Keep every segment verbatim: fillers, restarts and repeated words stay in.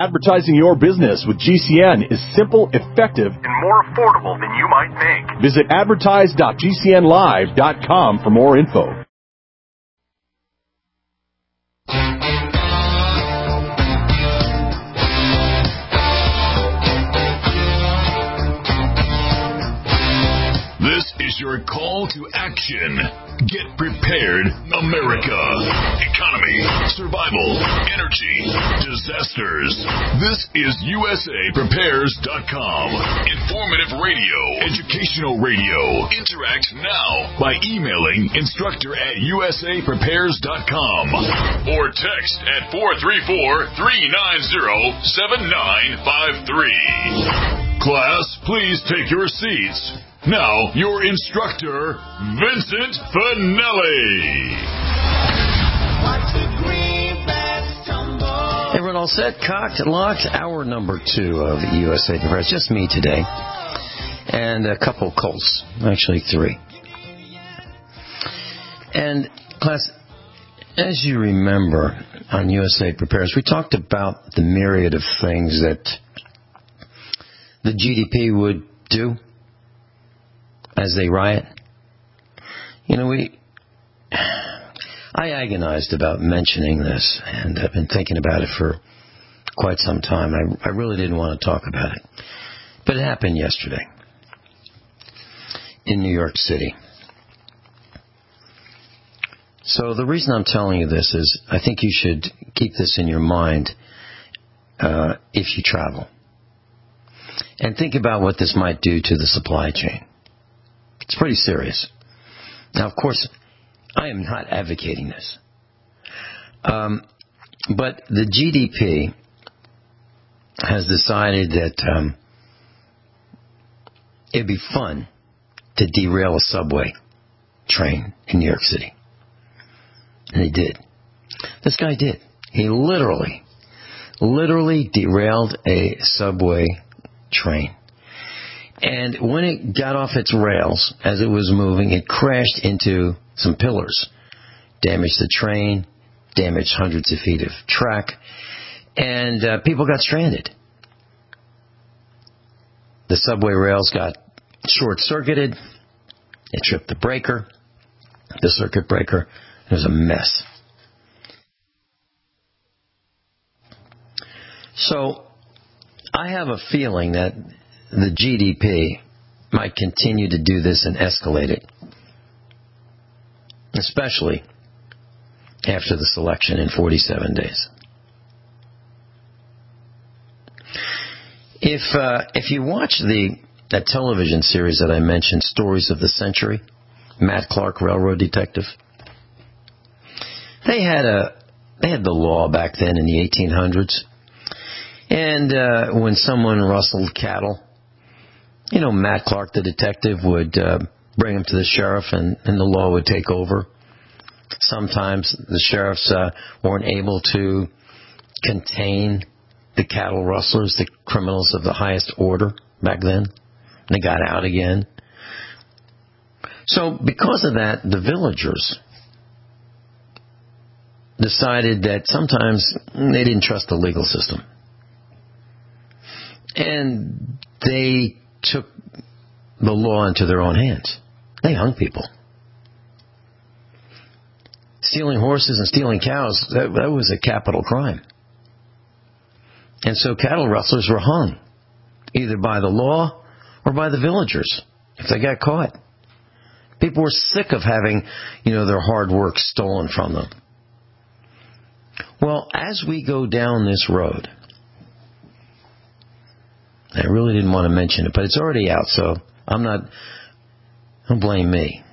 Advertising your business with G C N is simple, effective, and more affordable than you might think. Visit advertise dot g c n live dot com for more info. This is your call to action. Get prepared, America. Economy, survival, energy, disasters. This is U S A Prepares dot com. Informative radio, educational radio. Interact now by emailing instructor at U S A Prepares dot com or text at four three four, three nine zero, seven nine five three. Class, please take your seats. Now, your instructor, Vincent Finelli. Everyone all set, cocked, locked? Hour number two of U S A Prepares. Just me today. And a couple Colts. Actually, three. And, class, as you remember on U S A Prepares, we talked about the myriad of things that the G D P would do as they riot. You know, we, I agonized about mentioning this, and I've been thinking about it for quite some time. I, I really didn't want to talk about it. But it happened yesterday in New York City. So the reason I'm telling you this is I think you should keep this in your mind uh, if you travel. And think about what this might do to the supply chain. It's pretty serious. Now, of course, I am not advocating this. Um, but the G D P has decided that um, it'd be fun to derail a subway train in New York City. And he did. This guy did. He literally, literally derailed a subway train. And when it got off its rails, as it was moving, it crashed into some pillars, damaged the train, damaged hundreds of feet of track, and uh, people got stranded. The subway rails got short-circuited. It tripped the breaker, the circuit breaker. It was a mess. So I have a feeling that the G D P might continue to do this and escalate it, especially after the selection in forty-seven days. If uh, if you watch the that television series that I mentioned, Stories of the Century, Matt Clark, Railroad Detective, they had a they had the law back then in the eighteen hundreds, and uh, when someone rustled cattle, you know, Matt Clark, the detective, would uh, bring him to the sheriff, and, and the law would take over. Sometimes the sheriffs uh, weren't able to contain the cattle rustlers, the criminals of the highest order back then. They got out again. So because of that, the villagers decided that sometimes they didn't trust the legal system. And they took the law into their own hands. They hung people. Stealing horses and stealing cows, that, that was a capital crime. And so cattle rustlers were hung, either by the law or by the villagers, if they got caught. People were sick of having, you know, their hard work stolen from them. Well, as we go down this road, I really didn't want to mention it, but it's already out, so I'm not, don't blame me.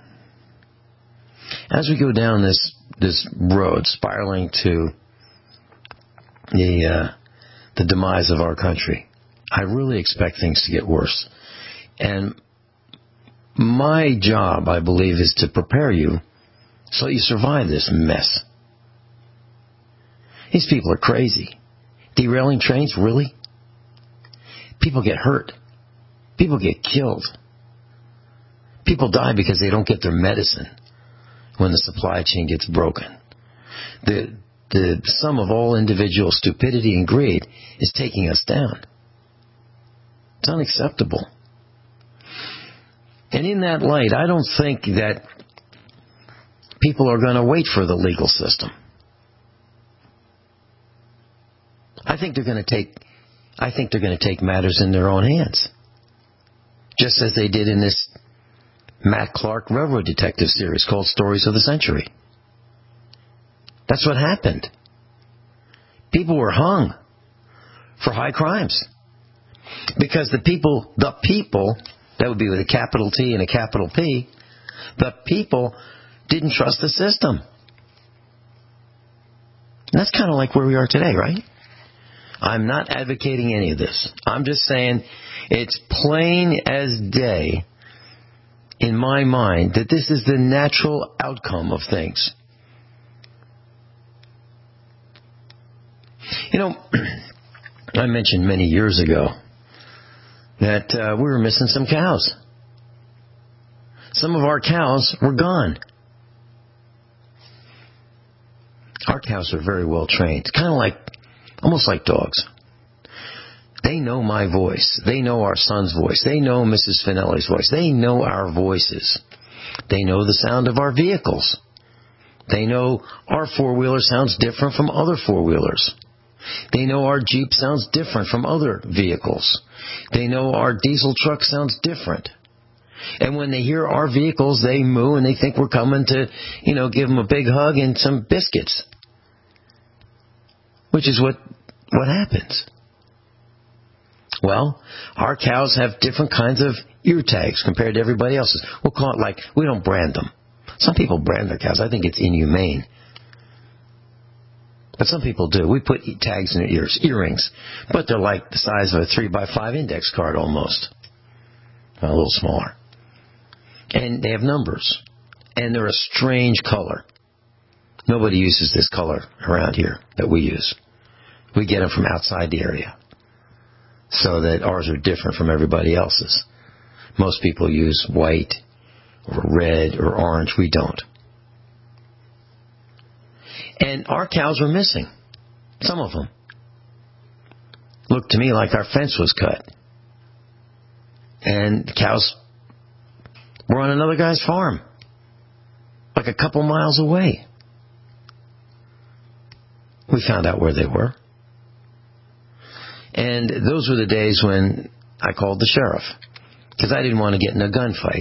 As we go down this this road, spiraling to the uh, the demise of our country, I really expect things to get worse. And my job, I believe, is to prepare you so you survive this mess. These people are crazy. Derailing trains, really? People get hurt. People get killed. People die because they don't get their medicine when the supply chain gets broken. The the sum of all individual stupidity and greed is taking us down. It's unacceptable. And in that light, I don't think that people are going to wait for the legal system. I think they're going to take I think they're going to take matters in their own hands. Just as they did in this Matt Clark Railroad Detective series called Stories of the Century. That's what happened. People were hung for high crimes. Because the people, the people, that would be with a capital T and a capital P, the people didn't trust the system. And that's kind of like where we are today, right? I'm not advocating any of this. I'm just saying it's plain as day in my mind that this is the natural outcome of things. You know, I mentioned many years ago that uh, we were missing some cows. Some of our cows were gone. Our cows are very well trained. It's kind of like, almost like dogs. They know my voice. They know our son's voice. They know Missus Finelli's voice. They know our voices. They know the sound of our vehicles. They know our four-wheeler sounds different from other four-wheelers. They know our Jeep sounds different from other vehicles. They know our diesel truck sounds different. And when they hear our vehicles, they moo and they think we're coming to, you know, give them a big hug and some biscuits. Which is what, what happens. Well, our cows have different kinds of ear tags compared to everybody else's. We'll call it like, we don't brand them. Some people brand their cows. I think it's inhumane. But some people do. We put tags in their ears, earrings. But they're like the size of a three by five index card almost. A little smaller. And they have numbers. And they're a strange color. Nobody uses this color around here that we use. We get them from outside the area. So that ours are different from everybody else's. Most people use white or red or orange. We don't. And our cows were missing. Some of them. Looked to me like our fence was cut. And the cows were on another guy's farm. Like a couple miles away. We found out where they were. And those were the days when I called the sheriff. Because I didn't want to get in a gunfight.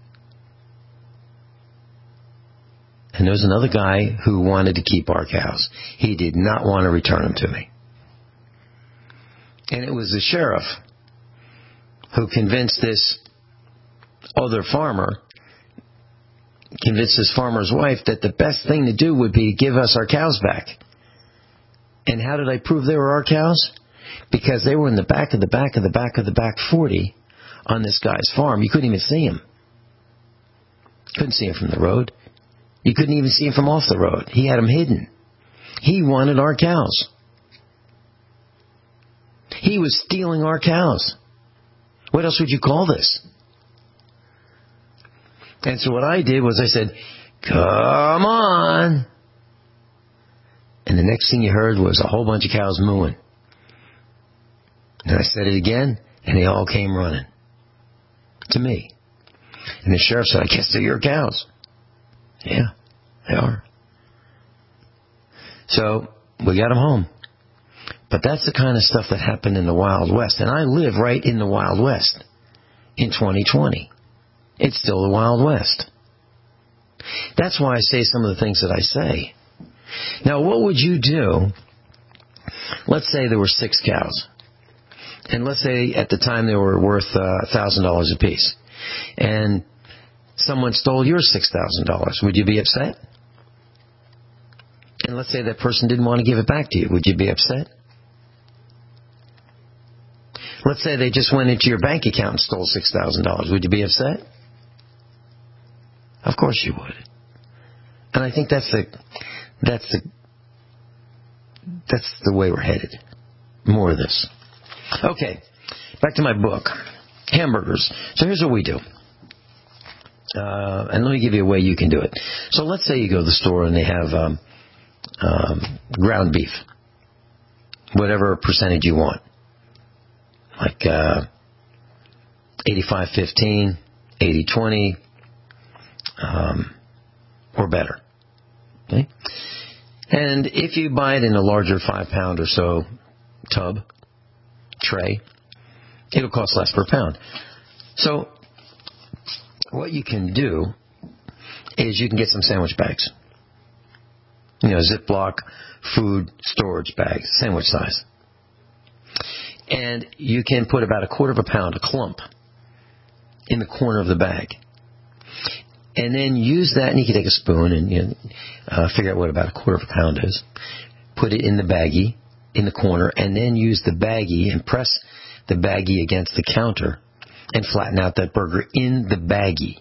And there was another guy who wanted to keep our cows. He did not want to return them to me. And it was the sheriff who convinced this other farmer, convinced his farmer's wife that the best thing to do would be to give us our cows back. And how did I prove they were our cows? Because they were in the back of the back of the back of the back forty on this guy's farm. You couldn't even see them. Couldn't see them from the road. You couldn't even see him from off the road. He had them hidden. He wanted our cows. He was stealing our cows. What else would you call this? And so what I did was I said, come on. And the next thing you heard was a whole bunch of cows mooing. And I said it again, and they all came running to me. And the sheriff said, I guess they're your cows. Yeah, they are. So we got them home. But that's the kind of stuff that happened in the Wild West. And I live right in the Wild West in twenty twenty. It's still the Wild West. That's why I say some of the things that I say. Now, what would you do? Let's say there were six cows. And let's say at the time they were worth uh, one thousand dollars apiece. And someone stole your six thousand dollars. Would you be upset? And let's say that person didn't want to give it back to you. Would you be upset? Let's say they just went into your bank account and stole six thousand dollars. Would you be upset? Of course you would. And I think that's the, that's the, that's the way we're headed. More of this. Okay, back to my book. Hamburgers. So here's what we do. Uh, and let me give you a way you can do it. So let's say you go to the store and they have um, um, ground beef, whatever percentage you want, like uh, eighty-five fifteen, eighty twenty, um, or better. Okay? And if you buy it in a larger five pound or so tub, tray, it'll cost less per pound. So what you can do is you can get some sandwich bags. You know, Ziploc food storage bags, sandwich size. And you can put about a quarter of a pound, a clump, in the corner of the bag. And then use that, and you can take a spoon and you know, uh, figure out what about a quarter of a pound is. Put it in the baggie, in the corner, and then use the baggie and press the baggie against the counter and flatten out that burger in the baggie.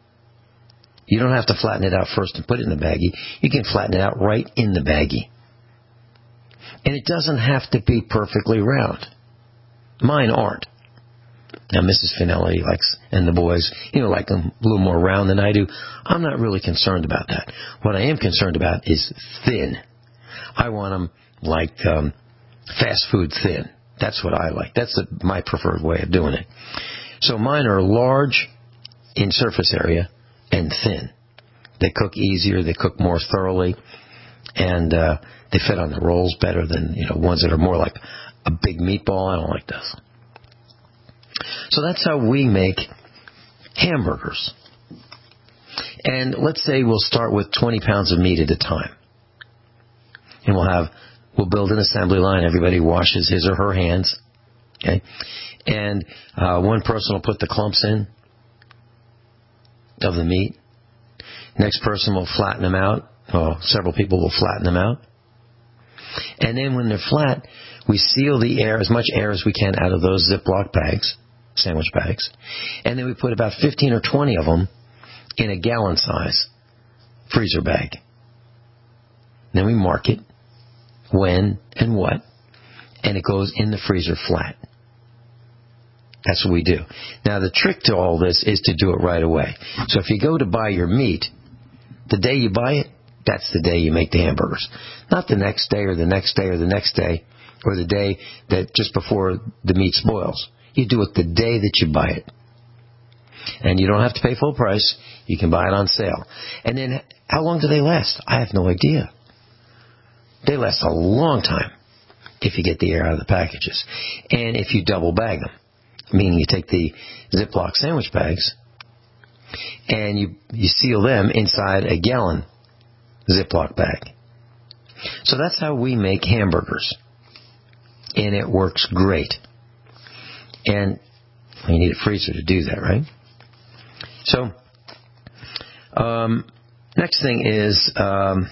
You don't have to flatten it out first and put it in the baggie. You can flatten it out right in the baggie. And it doesn't have to be perfectly round. Mine aren't. Now, Missus Finelli likes, and the boys, you know, like them a little more round than I do. I'm not really concerned about that. What I am concerned about is thin. I want them like um, fast food thin. That's what I like. That's the, my preferred way of doing it. So mine are large in surface area and thin. They cook easier. They cook more thoroughly. And uh, they fit on the rolls better than, you know, ones that are more like a big meatball. I don't like those. So that's how we make hamburgers. And let's say we'll start with twenty pounds of meat at a time. And we'll have, we'll build an assembly line. Everybody washes his or her hands. Okay. And uh, one person will put the clumps in of the meat. Next person will flatten them out. Well, several people will flatten them out. And then when they're flat, we seal the air, as much air as we can, out of those Ziploc bags, sandwich bags. And then we put about fifteen or twenty of them in a gallon size freezer bag. Then we mark it, when and what, and it goes in the freezer flat. That's what we do. Now, the trick to all this is to do it right away. So if you go to buy your meat, the day you buy it, that's the day you make the hamburgers. Not the next day or the next day or the next day or the day that just before the meat spoils. You do it the day that you buy it. And you don't have to pay full price. You can buy it on sale. And then how long do they last? I have no idea. They last a long time if you get the air out of the packages. And if you double bag them, meaning you take the Ziploc sandwich bags and you, you seal them inside a gallon Ziploc bag. So that's how we make hamburgers. And it works great. And you need a freezer to do that, right? So, um, next thing is, um,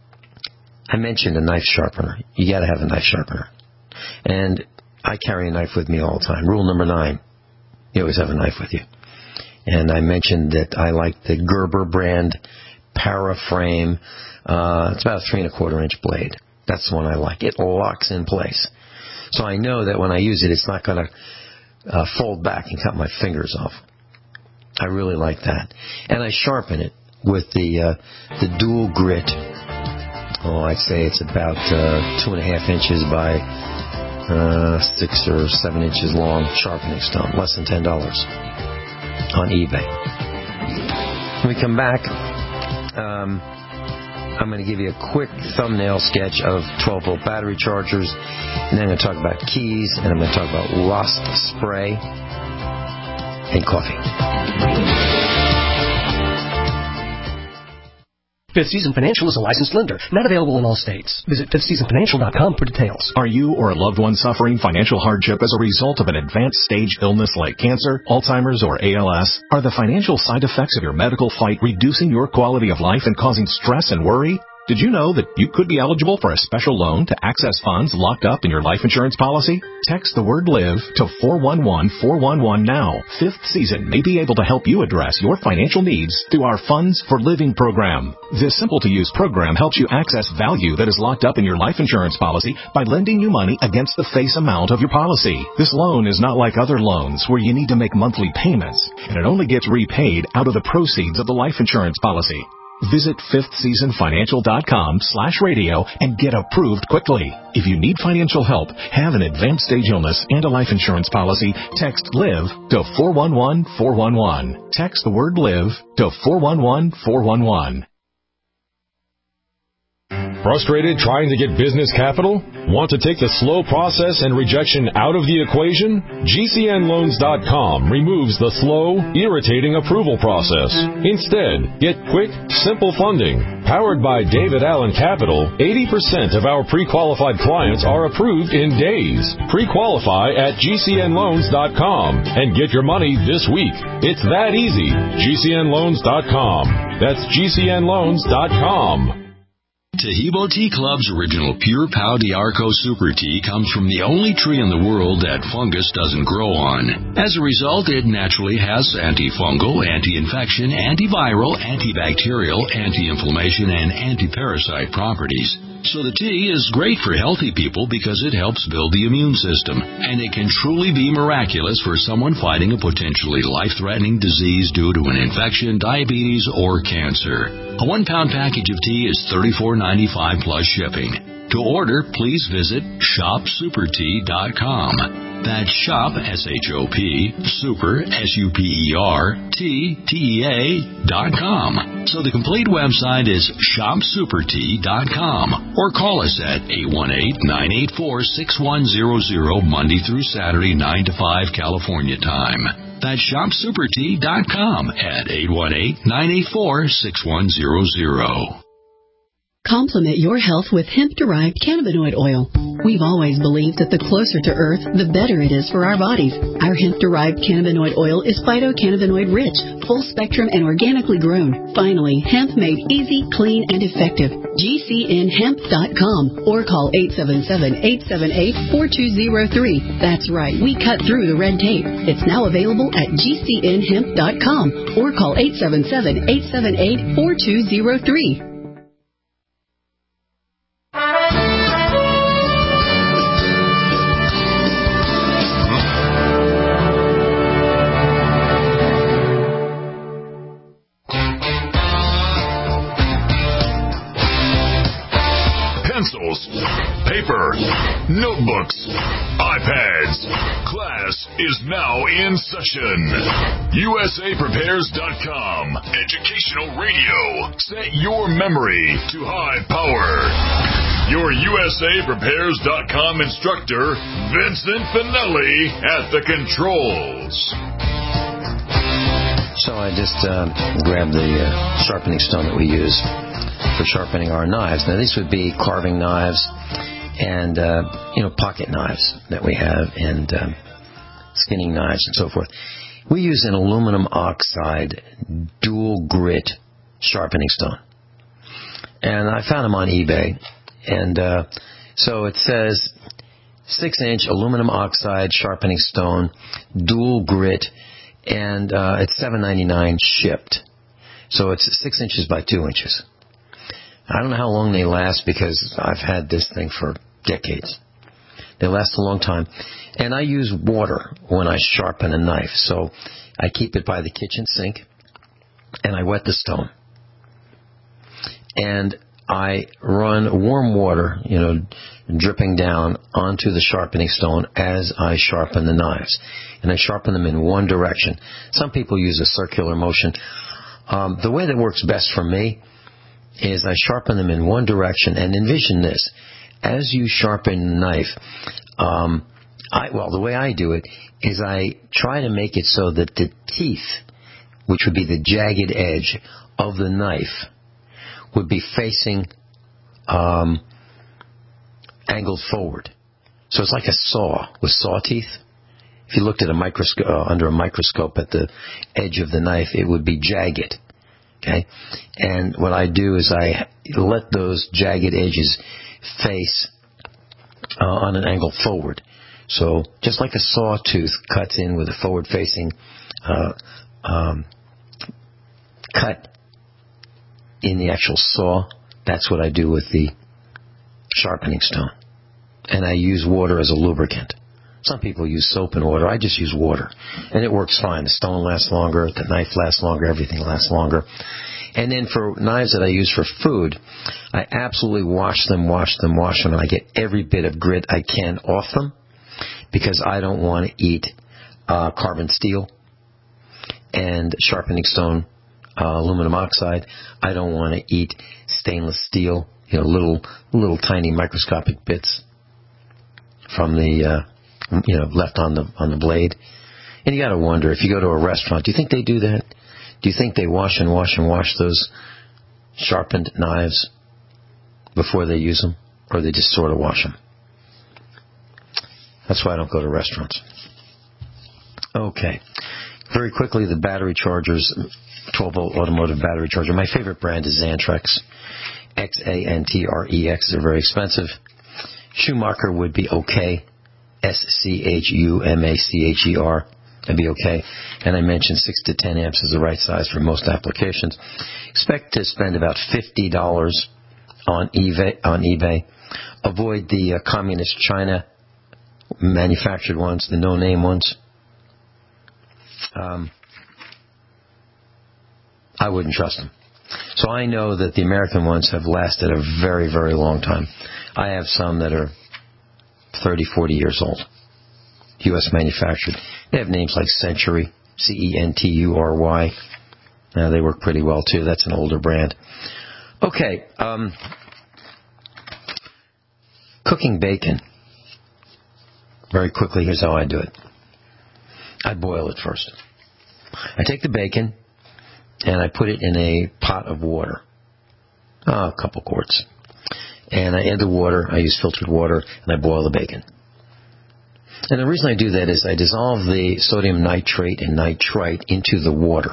I mentioned a knife sharpener. You got to have a knife sharpener. And I carry a knife with me all the time. Rule number nine, you always have a knife with you. And I mentioned that I like the Gerber brand Paraframe. Uh, it's about a three and a quarter inch blade. That's the one I like. It locks in place. So I know that when I use it, it's not going to uh, fold back and cut my fingers off. I really like that. And I sharpen it with the uh, the dual grit. Oh, I'd say it's about uh, two and a half inches by uh, six or seven inches long sharpening stone. Less than ten dollars on eBay. When we come back, um, I'm going to give you a quick thumbnail sketch of twelve volt battery chargers, and then I'm going to talk about keys, and I'm going to talk about wasp spray and coffee. Fifth Season Financial is a licensed lender, not available in all states. Visit fifth season financial dot com for details. Are you or a loved one suffering financial hardship as a result of an advanced stage illness like cancer, Alzheimer's, or A L S? Are the financial side effects of your medical fight reducing your quality of life and causing stress and worry? Did you know that you could be eligible for a special loan to access funds locked up in your life insurance policy? Text the word LIVE to four one one four one one now. Fifth Season may be able to help you address your financial needs through our Funds for Living program. This simple-to-use program helps you access value that is locked up in your life insurance policy by lending you money against the face amount of your policy. This loan is not like other loans where you need to make monthly payments, and it only gets repaid out of the proceeds of the life insurance policy. Visit fifth season financial dot com slash radio and get approved quickly. If you need financial help, have an advanced stage illness and a life insurance policy, text LIVE to four one one four one one. Text the word LIVE to four one one four one one. Frustrated trying to get business capital? Want to take the slow process and rejection out of the equation? G C N loans dot com removes the slow, irritating approval process. Instead, get quick, simple funding. Powered by David Allen Capital, eighty percent of our pre-qualified clients are approved in days. Pre-qualify at G C N loans dot com and get your money this week. It's that easy. G C N loans dot com. That's G C N loans dot com. Tahibo Tea Club's original Pure Pau D'Arco Super Tea comes from the only tree in the world that fungus doesn't grow on. As a result, it naturally has antifungal, anti-infection, antiviral, antibacterial, anti-inflammation, and anti-parasite properties. So the tea is great for healthy people because it helps build the immune system, and it can truly be miraculous for someone fighting a potentially life-threatening disease due to an infection, diabetes, or cancer. A one-pound package of tea is thirty-four ninety-five plus shipping. To order, please visit shop super tea dot com. That's shop, S H O P, super, S U P E R, T, T E A, dot com. So the complete website is shop super tea dot com. Or call us at eight one eight, nine eight four, six one zero zero, Monday through Saturday, nine to five, California time. That's shop super tea dot com at eight one eight, nine eight four, six one zero zero. Complement your health with hemp-derived cannabinoid oil. We've always believed that the closer to Earth, the better it is for our bodies. Our hemp-derived cannabinoid oil is phytocannabinoid-rich, full-spectrum, and organically grown. Finally, hemp made easy, clean, and effective. G C N hemp dot com or call eight seven seven, eight seven eight, four two zero three. That's right, we cut through the red tape. It's now available at G C N hemp dot com or call eight seven seven, eight seven eight, four two zero three. Pencils, paper, notebooks, iPads. Class is now in session. U S A Prepares dot com. Educational radio. Set your memory to high power. Your U S A Prepares dot com instructor, Vincent Finelli, at the controls. So I just uh, grabbed the uh, sharpening stone that we use for sharpening our knives. Now, these would be carving knives and, uh, you know, pocket knives that we have, and um, skinning knives and so forth. We use an aluminum oxide dual grit sharpening stone. And I found them on eBay. And uh, so it says six inch aluminum oxide sharpening stone, dual grit, and uh, it's seven ninety-nine shipped. So it's six inches by two inches. I don't know how long they last because I've had this thing for decades. They last a long time. And I use water when I sharpen a knife. So I keep it by the kitchen sink and I wet the stone. And I run warm water, you know, dripping down onto the sharpening stone as I sharpen the knives. And I sharpen them in one direction. Some people use a circular motion. Um, the way that works best for me is I sharpen them in one direction, and envision this. As you sharpen the knife, um, I, well, the way I do it is I try to make it so that the teeth, which would be the jagged edge of the knife, would be facing um, angled forward. So it's like a saw with saw teeth. If you looked at a microscope uh, under a microscope at the edge of the knife, it would be jagged. Okay, and what I do is I let those jagged edges face uh, on an angle forward. So just like a sawtooth cuts in with a forward-facing uh, um, cut in the actual saw, that's what I do with the sharpening stone. And I use water as a lubricant. Some people use soap and water. I just use water. And it works fine. The stone lasts longer, the knife lasts longer, everything lasts longer. And then for knives that I use for food, I absolutely wash them, wash them, wash them, and I get every bit of grit I can off them because I don't want to eat uh, carbon steel and sharpening stone, uh, aluminum oxide. I don't want to eat stainless steel, you know, little little tiny microscopic bits from the, uh, you know, left on the on the blade. And you got to wonder, if you go to a restaurant, do you think they do that? Do you think they wash and wash and wash those sharpened knives before they use them? Or they just sort of wash them? That's why I don't go to restaurants. Okay. Very quickly, the battery chargers, twelve-volt automotive battery charger. My favorite brand is Xantrex. X A N T R E X. They're very expensive. Schumacher would be okay. S C H U M A C H E R. That'd be okay. And I mentioned six to ten amps is the right size for most applications. Expect to spend about fifty dollars on eBay. On eBay. Avoid the uh, communist China manufactured ones, the no-name ones. Um, I wouldn't trust them. So I know that the American ones have lasted a very, very long time. I have some that are thirty, forty years old. U S manufactured. They have names like Century, C E N T U R Y. Uh, they work pretty well, too. That's an older brand. Okay. Um, cooking bacon. Very quickly, here's how I do it. I boil it first. I take the bacon, and I put it in a pot of water. Oh, a couple quarts. And I add the water. I use filtered water, and I boil the bacon. And the reason I do that is I dissolve the sodium nitrate and nitrite into the water.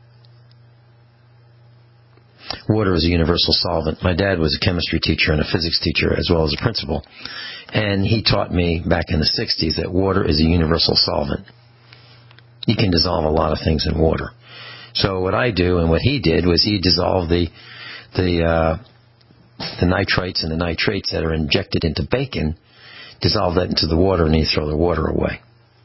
Water is a universal solvent. My dad was a chemistry teacher and a physics teacher as well as a principal. And he taught me back in the sixties that water is a universal solvent. You can dissolve a lot of things in water. So what I do and what he did was he dissolved the the uh, the nitrites and the nitrates that are injected into bacon, dissolve that into the water, and then you throw the water away.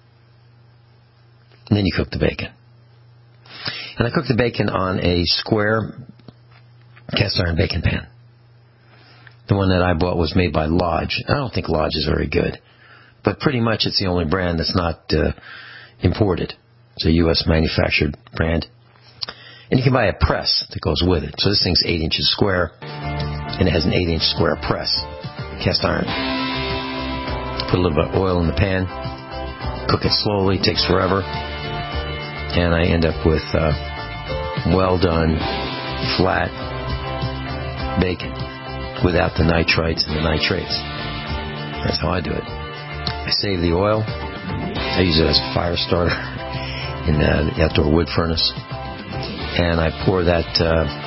And then you cook the bacon. And I cook the bacon on a square cast iron bacon pan. The one that I bought was made by Lodge. I don't think Lodge is very good, but pretty much it's the only brand that's not uh, imported. It's a U S manufactured brand. And you can buy a press that goes with it. So this thing's eight inches square, and it has an eight inch square press, cast iron. Put a little bit of oil in the pan, cook it slowly, takes forever, and I end up with uh, well done, flat bacon without the nitrites and the nitrates. That's how I do it. I save the oil. I use it as a fire starter in uh, the outdoor wood furnace. And I pour that... Uh,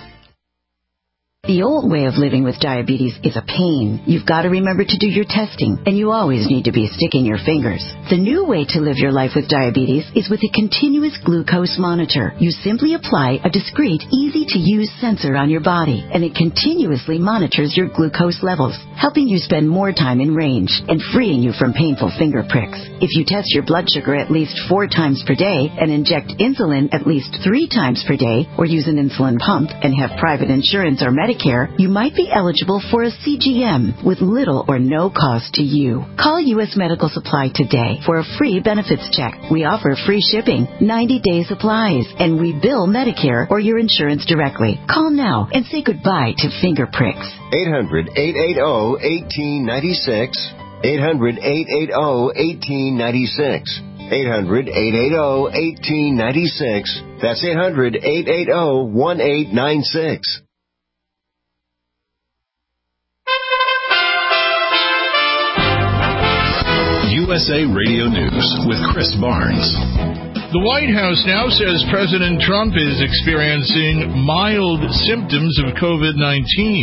The old way of living with diabetes is a pain. You've got to remember to do your testing, and you always need to be sticking your fingers. The new way to live your life with diabetes is with a continuous glucose monitor. You simply apply a discreet, easy-to-use sensor on your body, and it continuously monitors your glucose levels, helping you spend more time in range and freeing you from painful finger pricks. If you test your blood sugar at least four times per day and inject insulin at least three times per day, or use an insulin pump and have private insurance or Medicare, Medicare, you might be eligible for a C G M with little or no cost to you. Call U S Medical Supply today for a free benefits check. We offer free shipping, ninety day supplies, and we bill Medicare or your insurance directly. Call now and say goodbye to finger pricks. eight hundred, eight eight zero, one eight nine six. eight hundred, eight eight zero, one eight nine six. eight hundred, eight eight zero, one eight nine six. That's eight hundred, eight eight zero, one eight nine six. U S A Radio News with Chris Barnes. The White House now says President Trump is experiencing mild symptoms of COVID nineteen.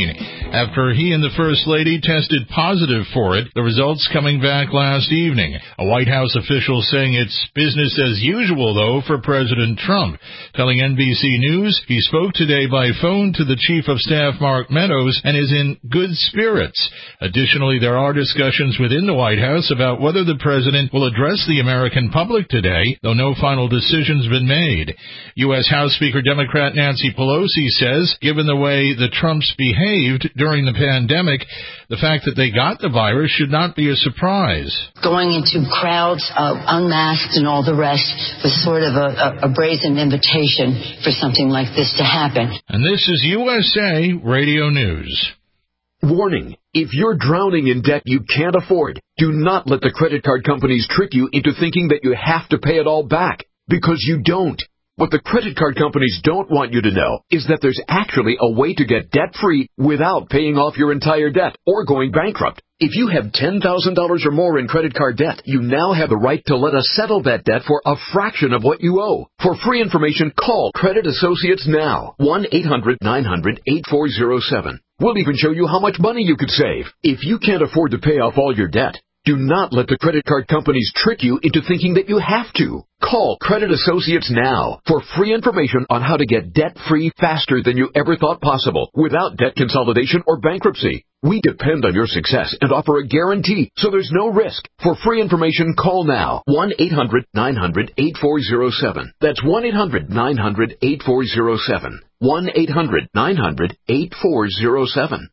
after he and the First Lady tested positive for it, the results coming back last evening. A White House official saying it's business as usual, though, for President Trump. Telling N B C News he spoke today by phone to the Chief of Staff, Mark Meadows, and is in good spirits. Additionally, there are discussions within the White House about whether the president will address the American public today, though no final decision's been made. U S House Speaker Democrat Nancy Pelosi says, given the way the Trumps behaved during the pandemic, the fact that they got the virus should not be a surprise. Going into crowds, uh, unmasked and all the rest was sort of a, a, a brazen invitation for something like this to happen. And this is U S A Radio News. Warning. If you're drowning in debt you can't afford, do not let the credit card companies trick you into thinking that you have to pay it all back, because you don't. What the credit card companies don't want you to know is that there's actually a way to get debt-free without paying off your entire debt or going bankrupt. If you have ten thousand dollars or more in credit card debt, you now have the right to let us settle that debt for a fraction of what you owe. For free information, call Credit Associates now. one eight hundred nine hundred eight four zero seven. We'll even show you how much money you could save. If you can't afford to pay off all your debt, do not let the credit card companies trick you into thinking that you have to. Call Credit Associates now for free information on how to get debt-free faster than you ever thought possible without debt consolidation or bankruptcy. We depend on your success and offer a guarantee, so there's no risk. For free information, call now. one eight hundred nine hundred eight four zero seven. That's one eight hundred nine hundred eight four zero seven. one eight hundred nine hundred eight four zero seven.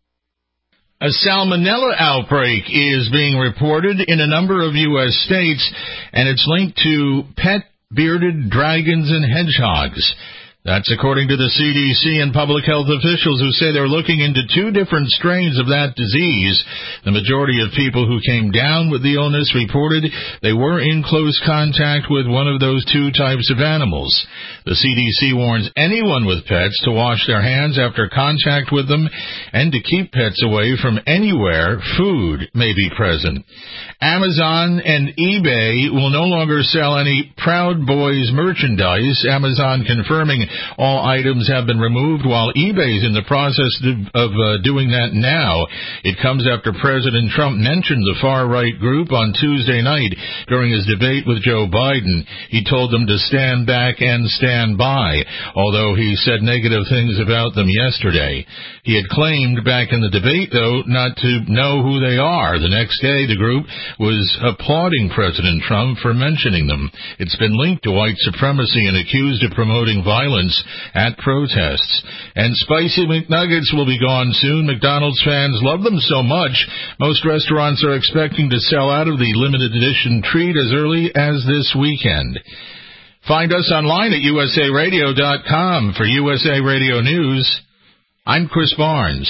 A salmonella outbreak is being reported in a number of U S states, and it's linked to pet bearded dragons and hedgehogs. That's according to the C D C and public health officials who say they're looking into two different strains of that disease. The majority of people who came down with the illness reported they were in close contact with one of those two types of animals. The C D C warns anyone with pets to wash their hands after contact with them and to keep pets away from anywhere food may be present. Amazon and eBay will no longer sell any Proud Boys merchandise, Amazon confirming all items have been removed, while eBay's in the process of uh, doing that now. It comes after President Trump mentioned the far-right group on Tuesday night during his debate with Joe Biden. He told them to stand back and stand by, although he said negative things about them yesterday. He had claimed back in the debate, though, not to know who they are. The next day, the group was applauding President Trump for mentioning them. It's been linked to white supremacy and accused of promoting violence at protests. And Spicy McNuggets will be gone soon. McDonald's fans love them so much, most restaurants are expecting to sell out of the limited edition treat as early as this weekend. Find us online at U S A radio dot com. For U S A Radio News, I'm Chris Barnes.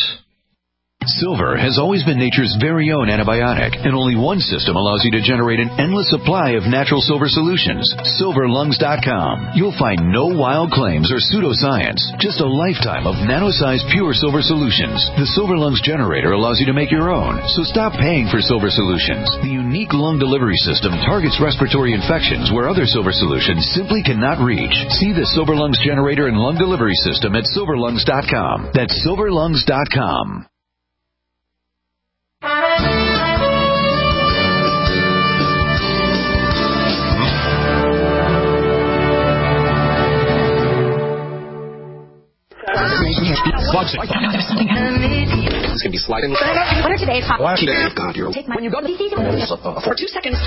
Silver has always been nature's very own antibiotic, and only one system allows you to generate an endless supply of natural silver solutions. silver lungs dot com. You'll find no wild claims or pseudoscience, just a lifetime of nano-sized pure silver solutions. The Silver Lungs generator allows you to make your own, so stop paying for silver solutions. The unique lung delivery system targets respiratory infections where other silver solutions simply cannot reach. See the Silver Lungs generator and lung delivery system at silver lungs dot com. That's silver lungs dot com. It's going to be sliding. What are today's hot Watch it. God, you're Take my, when you go to the for two seconds.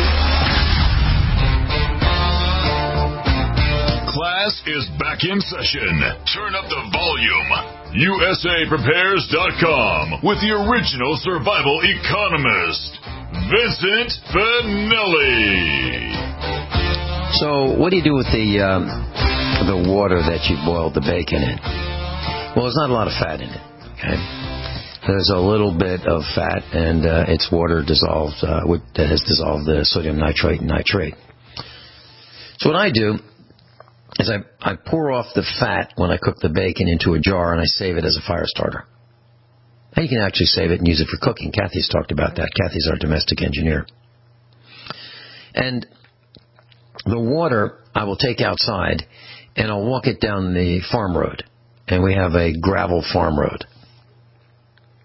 Class is back in session. Turn up the volume. U S A prepares dot com with the original survival economist, Vincent Finelli. So what do you do with the um, the water that you boiled the bacon in? Well, there's not a lot of fat in it. Okay, there's a little bit of fat, and uh, it's water dissolved uh, with, that has dissolved the sodium nitrate and nitrate. So what I do is I, I pour off the fat when I cook the bacon into a jar, and I save it as a fire starter. And you can actually save it and use it for cooking. Kathy's talked about that. Kathy's our domestic engineer. And the water I will take outside, and I'll walk it down the farm road. And we have a gravel farm road.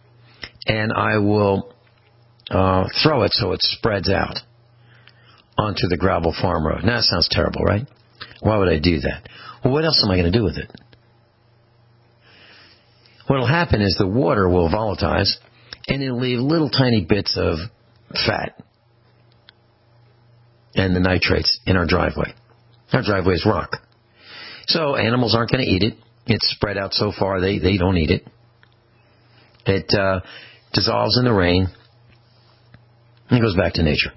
and I will uh, throw it so it spreads out onto the gravel farm road. Now, that sounds terrible, right? Why would I do that? Well, what else am I going to do with it? What will happen is the water will volatilize, and it'll leave little tiny bits of fat and the nitrates in our driveway. Our driveway is rock. So animals aren't going to eat it. It's spread out so far they, they don't eat it. It uh, dissolves in the rain and goes back to nature.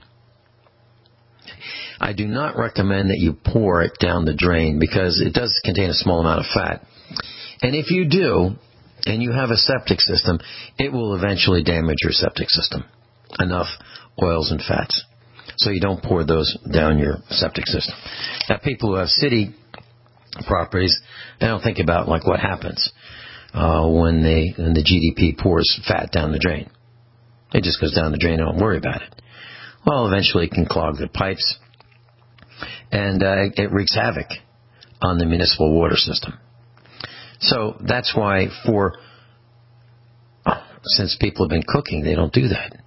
I do not recommend that you pour it down the drain because it does contain a small amount of fat. And if you do, and you have a septic system, it will eventually damage your septic system. Enough oils and fats. So you don't pour those down your septic system. Now, people who have city properties, they don't think about like what happens uh, when they when the G D P pours fat down the drain. It just goes down the drain and don't worry about it. Well, eventually it can clog the pipes, and uh, it wreaks havoc on the municipal water system. So that's why for, since people have been cooking, they don't do that.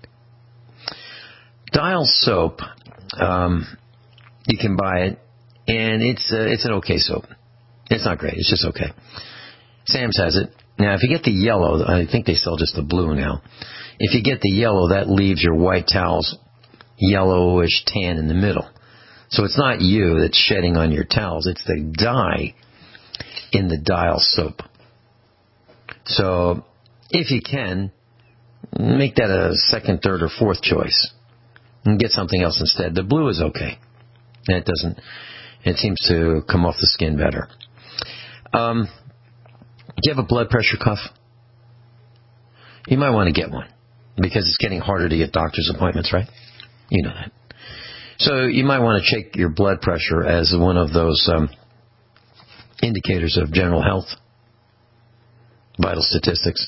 Dial soap, um, you can buy it, and it's uh, it's an okay soap. It's not great. It's just okay. Sam's has it. Now, if you get the yellow, I think they sell just the blue now. If you get the yellow, that leaves your white towels yellowish tan in the middle. So it's not you that's shedding on your towels. It's the dye in the Dial soap. So if you can, make that a second, third, or fourth choice. And get something else instead. The blue is okay. And it doesn't, it seems to come off the skin better. Um, do you have a blood pressure cuff? You might want to get one. Because it's getting harder to get doctor's appointments, right? You know that. So you might want to check your blood pressure as one of those um, indicators of general health, vital statistics.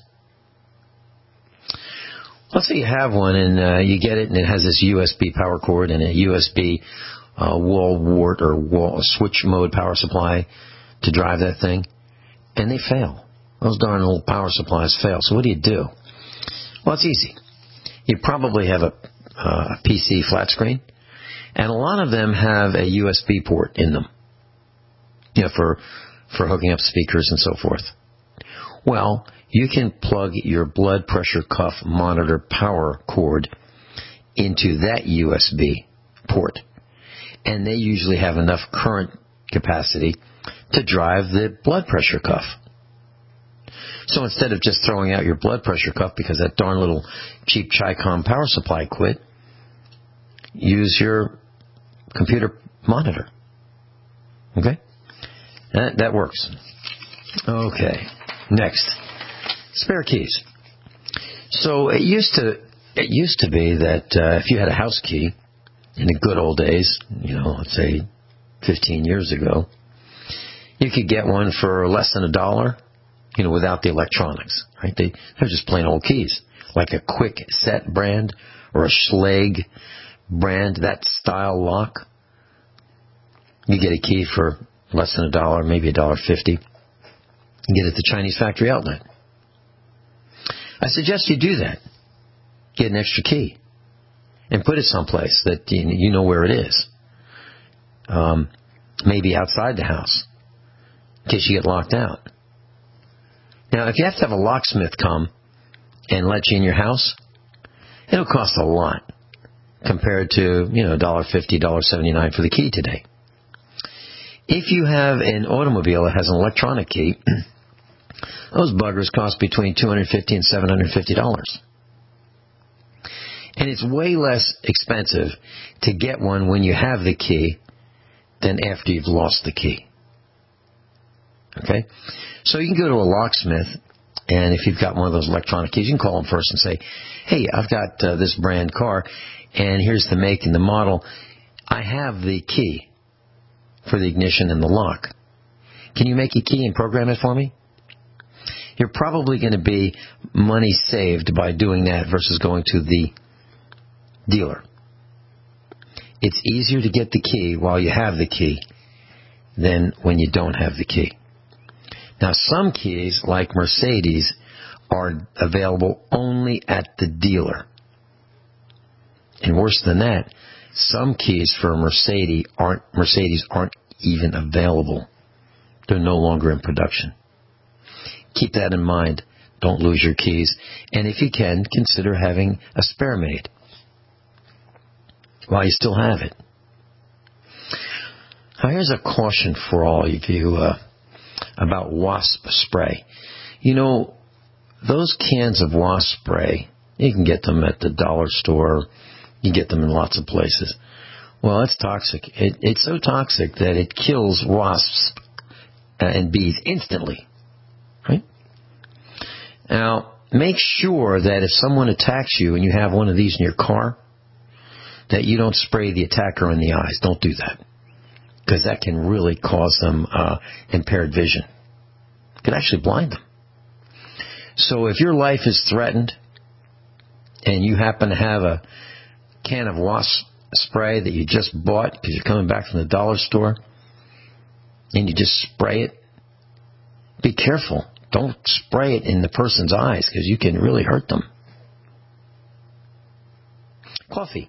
Let's say you have one and uh, you get it and it has this U S B power cord and a U S B uh, wall wart or wall switch mode power supply to drive that thing, and they fail. Those darn little power supplies fail. So what do you do? Well, it's easy. You probably have a, uh, a P C flat screen, and a lot of them have a U S B port in them, you know, for for hooking up speakers and so forth. Well, you can plug your blood pressure cuff monitor power cord into that U S B port, and they usually have enough current capacity to drive the blood pressure cuff. So instead of just throwing out your blood pressure cuff because that darn little cheap Chicom power supply quit, use your computer monitor. Okay? That, that works. Okay. Next. Spare keys. So it used to it used to be that uh, if you had a house key in the good old days, you know, let's say fifteen years ago, you could get one for less than a dollar, you know, without the electronics, right? They, they're just plain old keys, like a Quick Set brand or a Schlage brand, that style lock. You get a key for less than a dollar, maybe a dollar fifty. You get it at the Chinese factory outlet. I suggest you do that. Get an extra key and put it someplace that you know where it is. Um, maybe outside the house in case you get locked out. Now, if you have to have a locksmith come and let you in your house, it'll cost a lot compared to, you know, one dollar fifty, one dollar seventy-nine for the key today. If you have an automobile that has an electronic key, those buggers cost between two hundred fifty dollars and seven hundred fifty dollars. And it's way less expensive to get one when you have the key than after you've lost the key. Okay? So you can go to a locksmith, and if you've got one of those electronic keys, you can call them first and say, hey, I've got uh, this brand car, and here's the make and the model. I have the key for the ignition and the lock. Can you make a key and program it for me? You're probably going to be money saved by doing that versus going to the dealer. It's easier to get the key while you have the key than when you don't have the key. Now, some keys, like Mercedes, are available only at the dealer. And worse than that, some keys for Mercedes aren't Mercedes aren't even available. They're no longer in production. Keep that in mind. Don't lose your keys. And if you can, consider having a spare made while you still have it. Now, here's a caution for all of you uh, wasp spray. You know, those cans of wasp spray, you can get them at the dollar store. You get them in lots of places. Well, it's toxic. It, it's so toxic that it kills wasps and bees instantly. Right? Now, make sure that if someone attacks you and you have one of these in your car, that you don't spray the attacker in the eyes. Don't do that. Because that can really cause them uh, impaired vision. It can actually blind them. So if your life is threatened and you happen to have a can of wasp spray that you just bought because you're coming back from the dollar store and you just spray it, be careful. Don't spray it in the person's eyes because you can really hurt them. Coffee.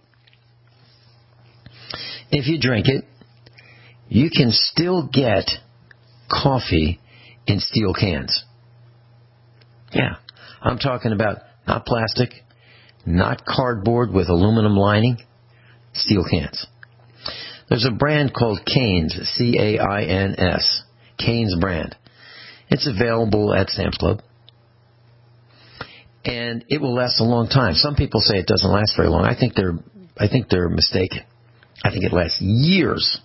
If you drink it, you can still get coffee in steel cans. Yeah, I'm talking about not plastic, not cardboard with aluminum lining, steel cans. There's a brand called Canes, C A I N S, Canes brand. It's available at Sam's Club. And it will last a long time. Some people say it doesn't last very long. I think they're I think they're mistaken. I think it lasts years.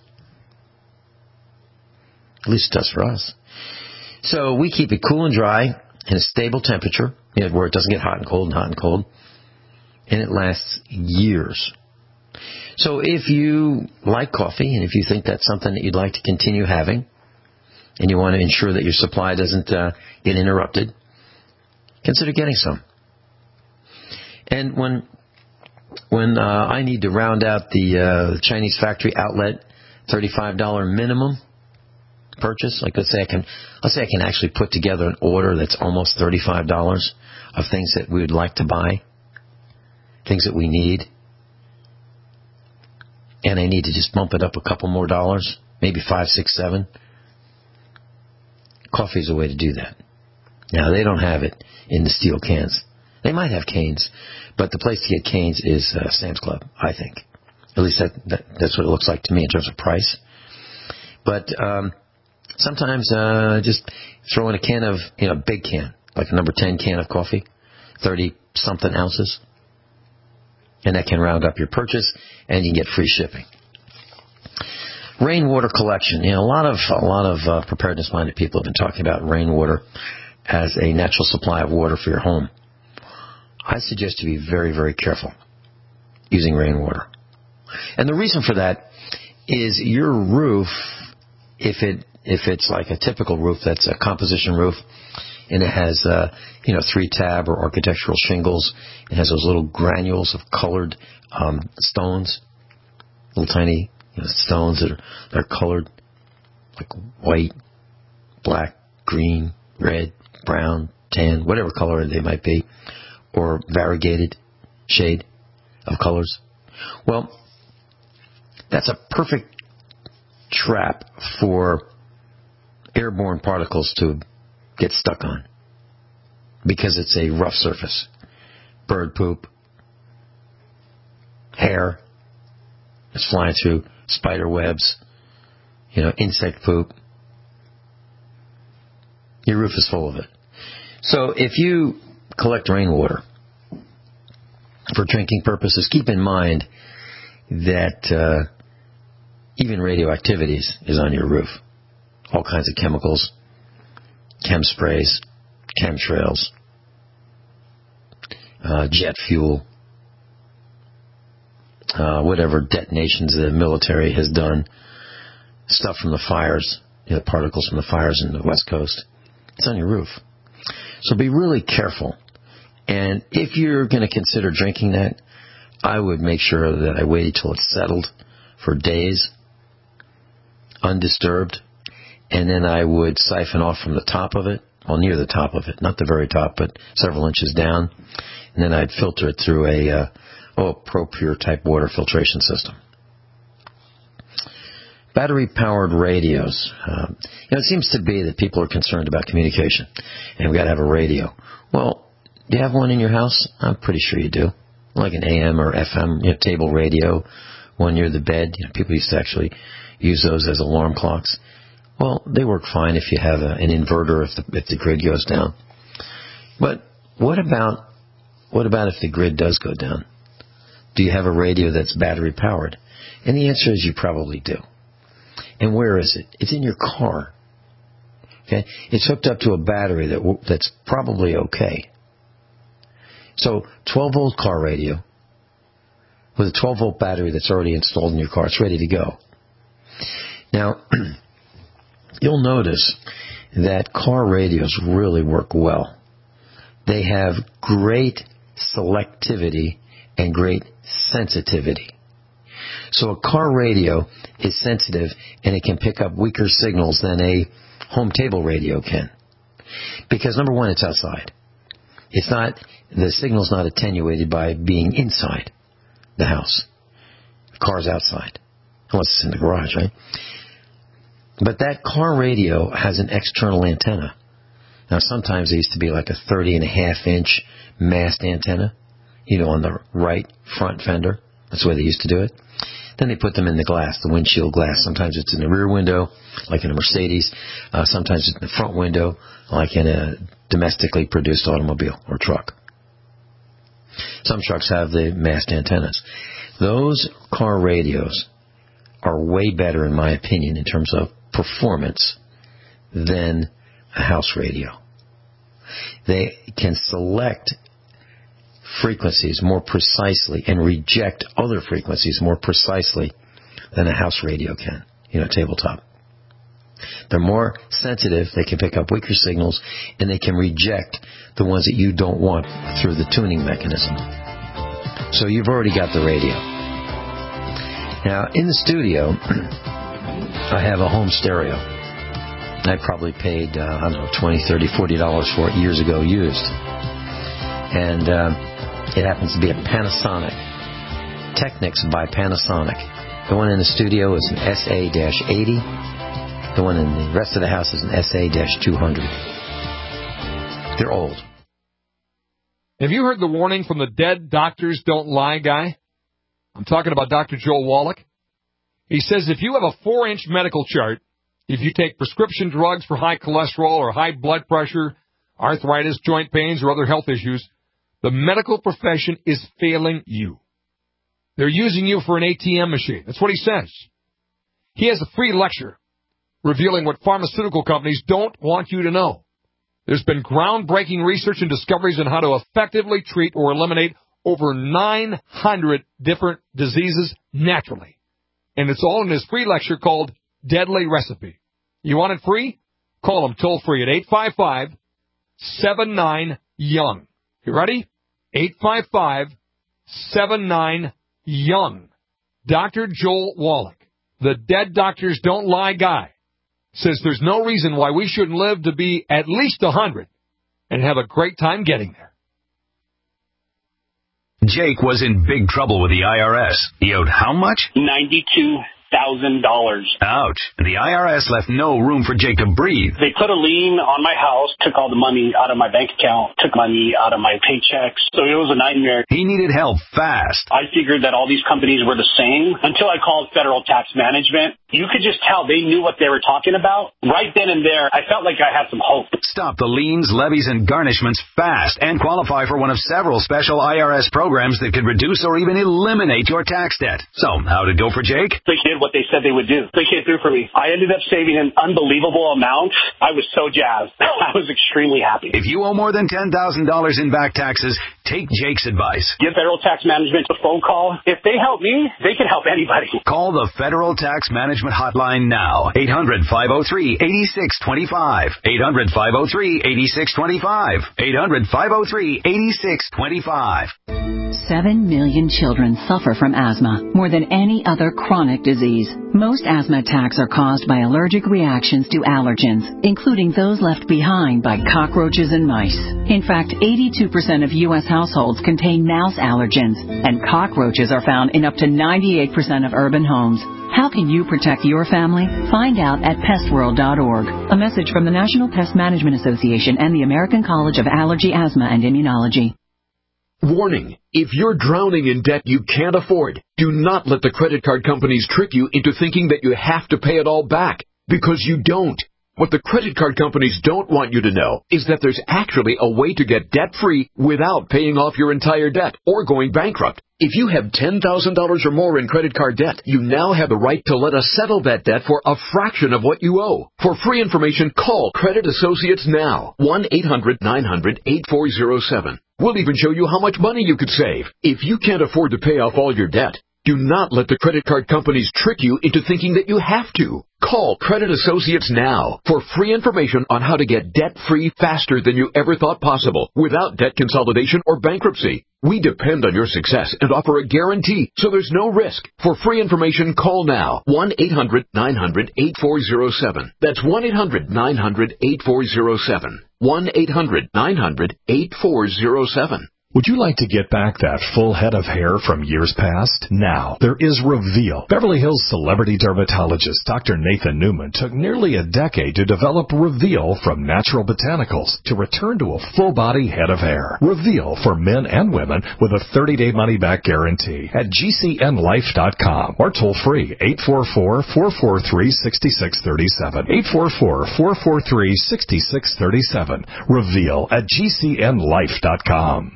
At least it does for us. So we keep it cool and dry in a stable temperature, you know, where it doesn't get hot and cold and hot and cold. And it lasts years. So if you like coffee and if you think that's something that you'd like to continue having and you want to ensure that your supply doesn't uh, get interrupted, consider getting some. And when when uh, I need to round out the uh, Chinese factory outlet thirty-five dollars minimum purchase, like let's say I can let's say I can actually put together an order that's almost thirty-five dollars of things that we would like to buy, things that we need, and I need to just bump it up a couple more dollars, maybe five, six, seven. Coffee is a way to do that. Now, they don't have it in the steel cans. They might have Canes, but the place to get Canes is uh, Sam's Club, I think. At least that, that that's what it looks like to me in terms of price. But um, sometimes uh, just throw in a can of, you know, a big can, like a number ten can of coffee, thirty-something ounces. And that can round up your purchase, and you can get free shipping. Rainwater collection. You know, a lot of a lot of uh, preparedness-minded people have been talking about rainwater as a natural supply of water for your home. I suggest you be very, very careful using rainwater. And the reason for that is your roof, if it if it's like a typical roof that's a composition roof, and it has, uh, you know, three tab or architectural shingles. It has those little granules of colored um, stones, little tiny you know, stones that are, that are colored like white, black, green, red, brown, tan, whatever color they might be, or variegated shade of colors. Well, that's a perfect trap for airborne particles to get stuck on, because it's a rough surface. Bird poop, hair is flying through, spider webs, you know, insect poop. Your roof is full of it. So if you collect rainwater for drinking purposes, keep in mind that uh, even radioactivity is on your roof. All kinds of chemicals, chem sprays, chemtrails, uh, jet fuel, uh, whatever detonations the military has done, stuff from the fires, you know, particles from the fires in the West Coast. It's on your roof. So be really careful. And if you're going to consider drinking that, I would make sure that I waited till it's settled for days, undisturbed, and then I would siphon off from the top of it well, near the top of it, not the very top, but several inches down. And then I'd filter it through a, uh, oh, ProPure type water filtration system. Battery-powered radios. Uh, you know, it seems to be that people are concerned about communication, and we've got to have a radio. Well, do you have one in your house? I'm pretty sure you do. Like an A M or F M, you know, table radio, one near the bed. You know, people used to actually use those as alarm clocks. Well, they work fine if you have a, an inverter if the, if the grid goes down. But what about what about if the grid does go down? Do you have a radio that's battery-powered? And the answer is you probably do. And where is it? It's in your car. Okay, it's hooked up to a battery that that's probably okay. So, twelve-volt car radio with a twelve-volt battery that's already installed in your car. It's ready to go. Now, you'll notice that car radios really work well. They have great selectivity and great sensitivity. So a car radio is sensitive, and it can pick up weaker signals than a home table radio can. Because, number one, it's outside. It's not, the signal's not attenuated by being inside the house. The car's outside. Unless it's in the garage, right? But that car radio has an external antenna. Now, sometimes they used to be like a thirty and a half inch mast antenna, you know, on the right front fender. That's the way they used to do it. Then they put them in the glass, the windshield glass. Sometimes it's in the rear window, like in a Mercedes. Uh, sometimes it's in the front window, like in a domestically produced automobile or truck. Some trucks have the mast antennas. Those car radios are way better, in my opinion, in terms of performance than a house radio. They can select frequencies more precisely and reject other frequencies more precisely than a house radio can, you know, tabletop. They're more sensitive, they can pick up weaker signals, and they can reject the ones that you don't want through the tuning mechanism. So you've already got the radio. Now, in the studio, I have a home stereo. I probably paid, uh, I don't know, twenty, thirty, forty dollars for it years ago used. And uh, it happens to be a Panasonic. Technics by Panasonic. The one in the studio is an S A eighty. The one in the rest of the house is an S A two hundred. They're old. Have you heard the warning from the Dead Doctors Don't Lie guy? I'm talking about Doctor Joel Wallach. He says if you have a four-inch medical chart, if you take prescription drugs for high cholesterol or high blood pressure, arthritis, joint pains, or other health issues, the medical profession is failing you. They're using you for an A T M machine. That's what he says. He has a free lecture revealing what pharmaceutical companies don't want you to know. There's been groundbreaking research and discoveries on how to effectively treat or eliminate over nine hundred different diseases naturally. And it's all in his free lecture called Deadly Recipe. You want it free? Call him toll free at eight five five, seven nine, young. You ready? eight five five, seven nine, young. Doctor Joel Wallach, the Dead Doctors Don't Lie guy, says there's no reason why we shouldn't live to be at least one hundred and have a great time getting there. Jake was in big trouble with the I R S. He owed how much? ninety-two thousand dollars. Ouch. And the I R S left no room for Jake to breathe. They put a lien on my house, took all the money out of my bank account, took money out of my paychecks. So it was a nightmare. He needed help fast. I figured that all these companies were the same until I called Federal Tax Management. You could just tell they knew what they were talking about. Right then and there, I felt like I had some hope. Stop the liens, levies, and garnishments fast and qualify for one of several special I R S programs that could reduce or even eliminate your tax debt. So, how'd it go for Jake? They did what they said they would do. They came through for me. I ended up saving an unbelievable amount. I was so jazzed. I was extremely happy. If you owe more than ten thousand dollars in back taxes, take Jake's advice. Give Federal Tax Management a phone call. If they help me, they can help anybody. Call the Federal Tax Management Hotline now. eight hundred, five oh three, eight six two five. eight hundred, five oh three, eight six two five. eight hundred, five oh three, eight six two five. Seven million children suffer from asthma, more than any other chronic disease. Most asthma attacks are caused by allergic reactions to allergens, including those left behind by cockroaches and mice. In fact, eighty-two percent of U S households contain mouse allergens, and cockroaches are found in up to ninety-eight percent of urban homes. How can you protect your family? Find out at pest world dot org. A message from the National Pest Management Association and the American College of Allergy, Asthma, and Immunology. Warning. If you're drowning in debt you can't afford, do not let the credit card companies trick you into thinking that you have to pay it all back, because you don't. What the credit card companies don't want you to know is that there's actually a way to get debt-free without paying off your entire debt or going bankrupt. If you have ten thousand dollars or more in credit card debt, you now have the right to let us settle that debt for a fraction of what you owe. For free information, call Credit Associates now. one eight hundred nine hundred eight four zero seven. We'll even show you how much money you could save. If you can't afford to pay off all your debt, do not let the credit card companies trick you into thinking that you have to. Call Credit Associates now for free information on how to get debt-free faster than you ever thought possible without debt consolidation or bankruptcy. We depend on your success and offer a guarantee, so there's no risk. For free information, call now. one eight hundred nine hundred eight four zero seven. That's one eight hundred nine hundred eight four zero seven. one eight hundred nine hundred eight four zero seven. Would you like to get back that full head of hair from years past? Now, there is Reveal. Beverly Hills celebrity dermatologist Doctor Nathan Newman took nearly a decade to develop Reveal from natural botanicals to return to a full-body head of hair. Reveal for men and women with a thirty-day money-back guarantee at G C N life dot com or toll-free eight four four, four four three, six six three seven. eight four four, four four three, six six three seven. Reveal at G C N life dot com.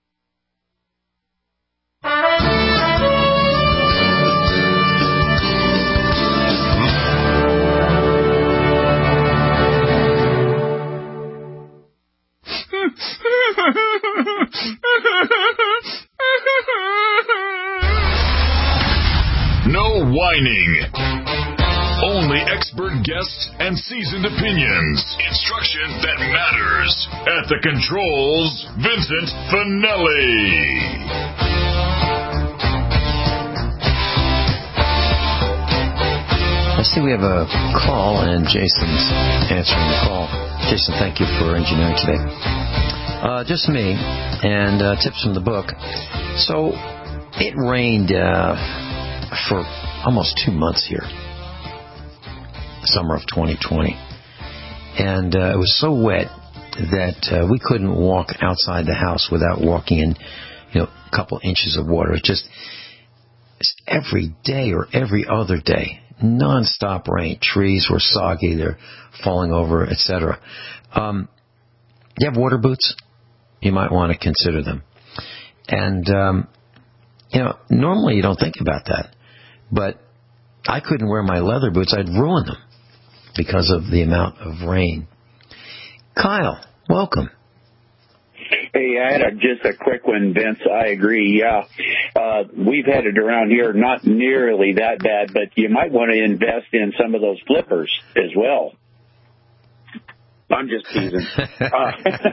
No whining. Only expert guests and seasoned opinions. Instruction that matters. At the controls, Vincent Finelli. I see we have a call, and Jason's answering the call. Jason, thank you for engineering today. Uh, just me, and uh, tips from the book. So, it rained uh, for almost two months here, summer of twenty twenty. And uh, it was so wet that uh, we couldn't walk outside the house without walking in, you know, a couple inches of water. It just, it's every day or every other day. Non-stop rain. Trees were soggy, they're falling over, et cetera. Um, you have water boots? You might want to consider them. And, um, you know, normally you don't think about that. But I couldn't wear my leather boots. I'd ruin them because of the amount of rain. Kyle, welcome. Hey, I had a, just a quick one, Vince. I agree, yeah. Uh, we've had it around here, not nearly that bad, but you might want to invest in some of those flippers as well. I'm just teasing. Uh,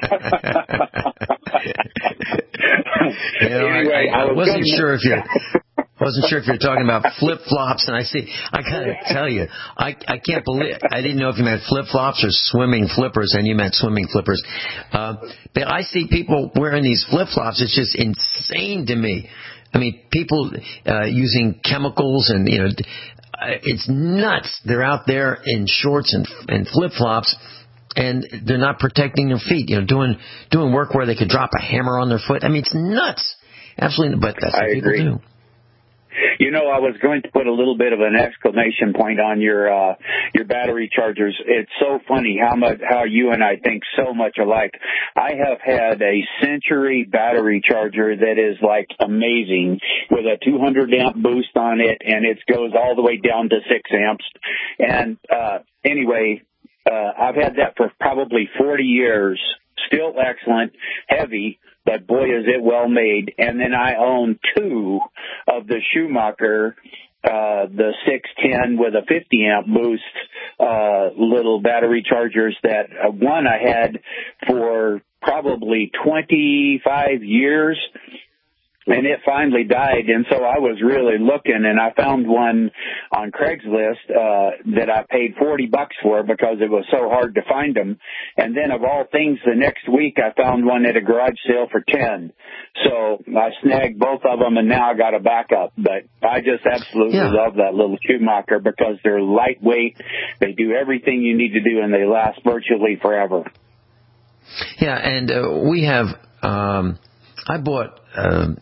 you know, anyway, I, I, I was wasn't gonna... sure if you're... Wasn't sure if you're talking about flip-flops, and I see, I gotta tell you, I, I can't believe, I didn't know if you meant flip-flops or swimming flippers, and you meant swimming flippers. Uh, but I see people wearing these flip-flops, it's just insane to me. I mean, people uh, using chemicals and, you know, it's nuts. They're out there in shorts and, and flip-flops, and they're not protecting their feet, you know, doing, doing work where they could drop a hammer on their foot. I mean, it's nuts. Absolutely, but that's what I people agree. do. You know, I was going to put a little bit of an exclamation point on your uh, your battery chargers. It's so funny how much how you and I think so much alike. I have had a Century battery charger that is like amazing with a two hundred amp boost on it, and it goes all the way down to six amps. And uh, anyway, uh, I've had that for probably forty years. Still excellent, heavy, but boy, is it well made. And then I own two of the Schumacher, uh, the six ten with a fifty amp boost, uh, little battery chargers that uh, one I had for probably twenty-five years. and it finally died. And so I was really looking, and I found one on Craigslist uh, that I paid forty bucks for because it was so hard to find them. And then, of all things, the next week I found one at a garage sale for ten. So I snagged both of them, and now I got a backup. But I just absolutely Yeah. love that little Schumacher because they're lightweight, they do everything you need to do, and they last virtually forever. Yeah, and uh, we have, um, I bought um,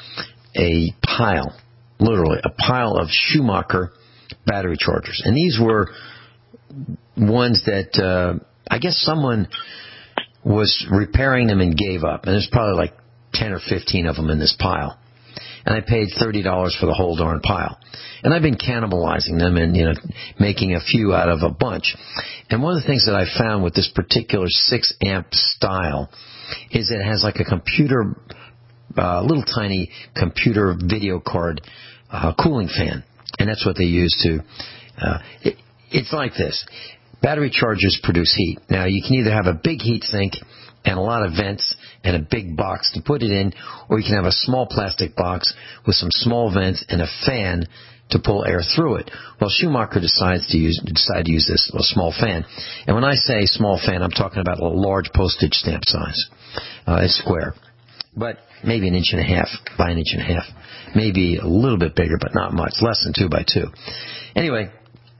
a pile, literally, a pile of Schumacher battery chargers. And these were ones that uh, I guess someone was repairing them and gave up. And there's probably like ten or fifteen of them in this pile. And I paid thirty dollars for the whole darn pile. And I've been cannibalizing them and, you know, making a few out of a bunch. And one of the things that I found with this particular six amp style is it has like a computer, uh, little tiny computer video card uh, cooling fan. And that's what they use to, uh, it, it's like this. Battery chargers produce heat. Now, you can either have a big heat sink and a lot of vents and a big box to put it in, or you can have a small plastic box with some small vents and a fan to pull air through it. Well, Schumacher decides to use decided to use this little small fan. And when I say small fan, I'm talking about a large postage stamp size. Uh, it's square, but maybe an inch and a half by an inch and a half. Maybe a little bit bigger, but not much. Less than two by two. Anyway,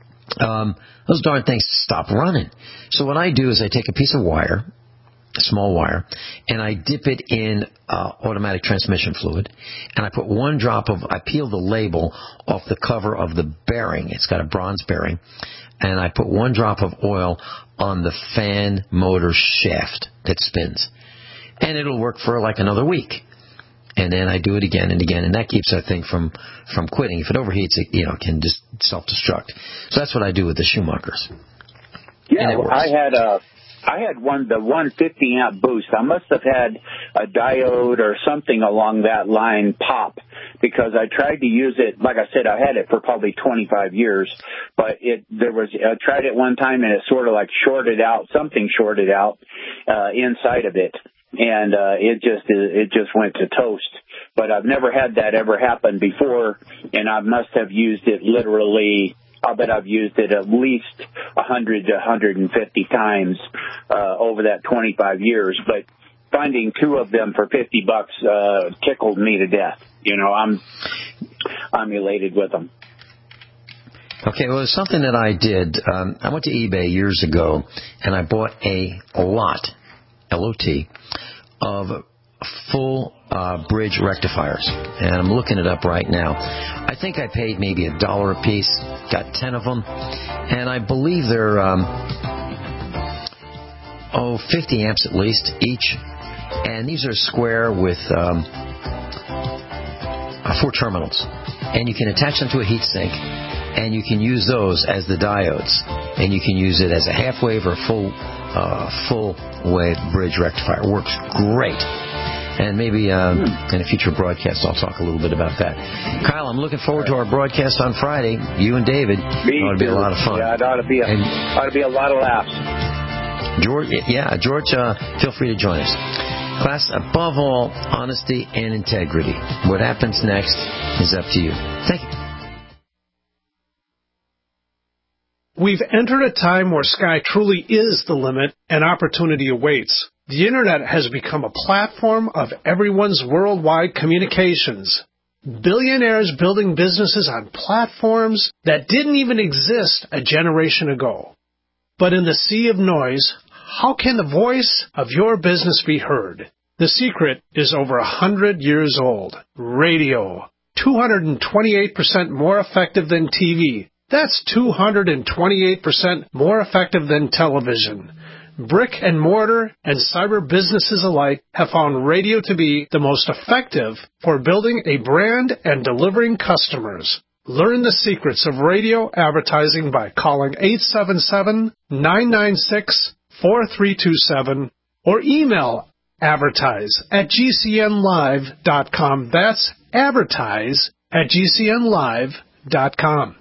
um, those darn things stop running. So what I do is I take a piece of wire, a small wire, and I dip it in uh, automatic transmission fluid, and I put one drop of, I peel the label off the cover of the bearing. It's got a bronze bearing, and I put one drop of oil on the fan motor shaft that spins. And it'll work for like another week. And then I do it again and again, and that keeps that thing from, from quitting. If it overheats, it, you know, it can just self-destruct. So that's what I do with the Schumachers. Yeah, well, I had a, I had one, the one fifty amp boost. I must have had a diode or something along that line pop because I tried to use it. Like I said, I had it for probably twenty-five years, but it, there was, I tried it one time and it sort of like shorted out, something shorted out, uh, inside of it. And, uh, it just, it just went to toast. But I've never had that ever happen before, and I must have used it literally, I bet I've used it at least one hundred to one hundred fifty times, uh, over that twenty-five years. But finding two of them for fifty bucks, uh, tickled me to death. You know, I'm, I'm elated with them. Okay, well, it's something that I did. Um, I went to eBay years ago, and I bought a lot, L O T, of full uh, bridge rectifiers. And I'm looking it up right now. I think I paid maybe a dollar a piece, got ten of them, and I believe they're, um, oh, fifty amps at least each. And these are square with um, uh, four terminals. And you can attach them to a heat sink, and you can use those as the diodes. And you can use it as a half wave or a full uh, full wave bridge rectifier. It works great. And maybe um, in a future broadcast I'll talk a little bit about that. Kyle, I'm looking forward to our broadcast on Friday. You and David. Me it ought to be a lot of fun. Yeah, it ought to be a, and, ought to be a lot of laughs. George, yeah, George, uh, feel free to join us. Class, above all, honesty and integrity. What happens next is up to you. Thank you. We've entered a time where sky truly is the limit and opportunity awaits. The Internet has become a platform of everyone's worldwide communications. Billionaires building businesses on platforms that didn't even exist a generation ago. But in the sea of noise, how can the voice of your business be heard? The secret is over a hundred years old. Radio. two hundred twenty-eight percent more effective than T V. That's two hundred twenty-eight percent more effective than television. Brick and mortar and cyber businesses alike have found radio to be the most effective for building a brand and delivering customers. Learn the secrets of radio advertising by calling eight seven seven, nine nine six, four three two seven or email advertise at g c n live dot com. That's advertise at g c n live dot com.